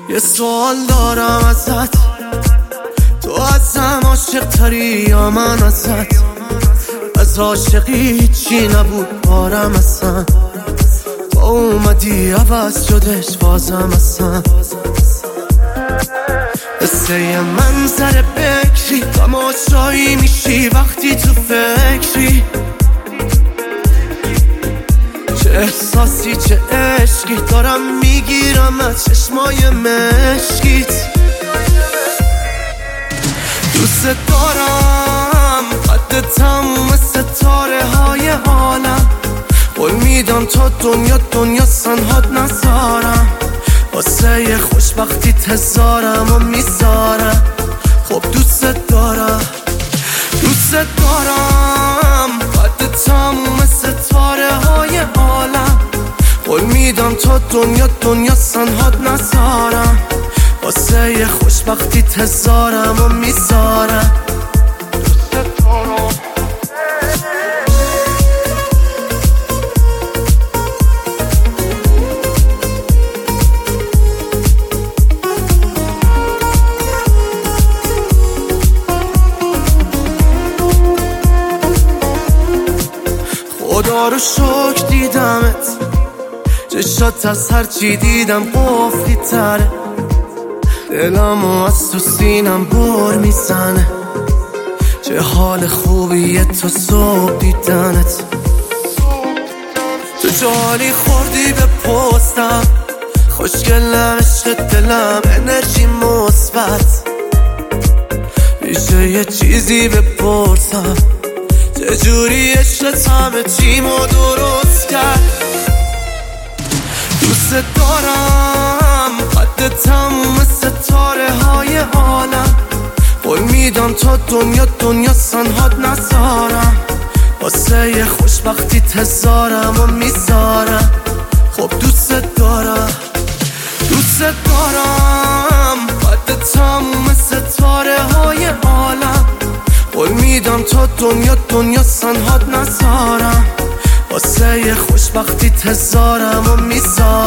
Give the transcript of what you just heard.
یه سوال دارم ازت، تو ازم عاشق تری یا من ازت؟ از عاشقی هیچی نبود بارم اصلا، تا اومدی عوض شدش بازم اصلا. قصه من سر بکری، تماشایی میشی وقتی تو فکری. چه احساسی چه عشقی دارم میگیرم از چشمای مشکیت. دوست دارم قد تموم ستاره های عالم، قول میدم تا دنیا سنهاد نذارم. واسه خوشبختی تزارم و میذارم. خب دوست دارم قد تموم ستاره های عالم، قول میدم تا دنیا سنهاد نذارم. واسه خوشبختی تزارم و میذارم. خدا رو شکر دیدمت، چشات از هرچی دیدم قفلی تره. دلمو از تو سینم بر میزنه، چه حال خوبیه تو صبح دیدنت. تو جالی خوردی به پستم، خوشگلم عشق دلم انرژی مثبت. میشه یه چیزی بپرسم، چجوری عشقت همه چیمو درست کرد؟ دوست دارم قد تموم ستاره های عالم، قول میدم تا دنیا سنهاد نذارم. واسه خوشبختی تزارم و میذارم. خب دوست دارم قد تموم ستاره های عالم، قول میدم تا دنیا سنهاد نذارم. واسه خوشبختی تزارم و میذارم.